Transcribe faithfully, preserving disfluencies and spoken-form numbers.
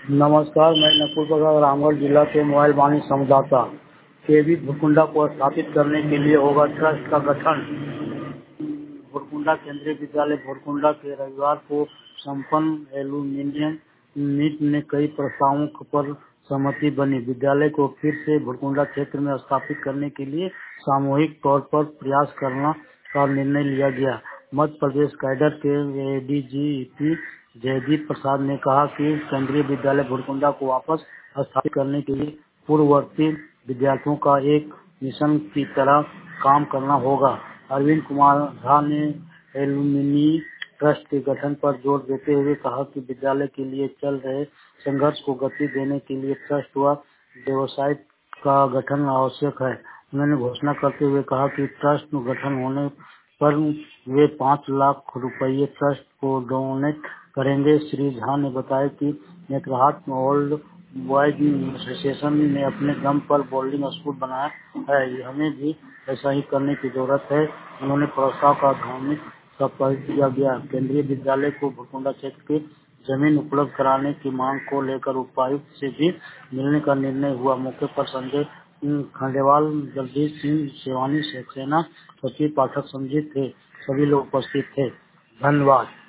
नमस्कार, मैं नकुल प्रसाद रामगढ़ जिला के मोबाइल वाणी संवाददाता। केवी भुरकुंडा को स्थापित करने के लिए होगा ट्रस्ट का गठन। भुरकुंडा केंद्रीय विद्यालय भुरकुंडा के रविवार को संपन्न एल्यूमिनियम मीट में कई प्रस्तावों पर सहमति बनी। विद्यालय को फिर से भुरकुंडा क्षेत्र में स्थापित करने के लिए सामूहिक तौर पर प्रयास करना का निर्णय लिया गया। मध्य प्रदेश कैडर के एडीजीपी जयदीप प्रसाद ने कहा कि केंद्रीय विद्यालय भुरकुंडा को वापस स्थापित करने के लिए पूर्ववर्ती विद्यार्थियों का एक मिशन की तरह काम करना होगा। अरविंद कुमार झा ने एलुमनी ट्रस्ट के गठन पर जोर देते हुए कहा कि विद्यालय के लिए चल रहे संघर्ष को गति देने के लिए ट्रस्ट व वेबसाइट का गठन आवश्यक है। उन्होंने घोषणा करते हुए कहा कि ट्रस्ट गठन होने पर वे पाँच लाख रुपये ट्रस्ट को डोनेट करेंगे। श्री झा ने बताया कि नेतृहाट ओल्ड बॉयज एसोसिएशन ने अपने दम पर बोर्डिंग स्कूल बनाया है, हमें भी ऐसा ही करने की जरूरत है। उन्होंने प्रस्ताव का ध्वनित संपादित किया गया। केंद्रीय विद्यालय को भुरकुंडा क्षेत्र की जमीन उपलब्ध कराने की मांग को लेकर उपायुक्त से भी मिलने का निर्णय हुआ। मौके पर संजय खंडेवाल, जगदीश सिंह सेवानी, सेना सचिव पाठक संजीत थे। सभी लोग उपस्थित थे। धन्यवाद।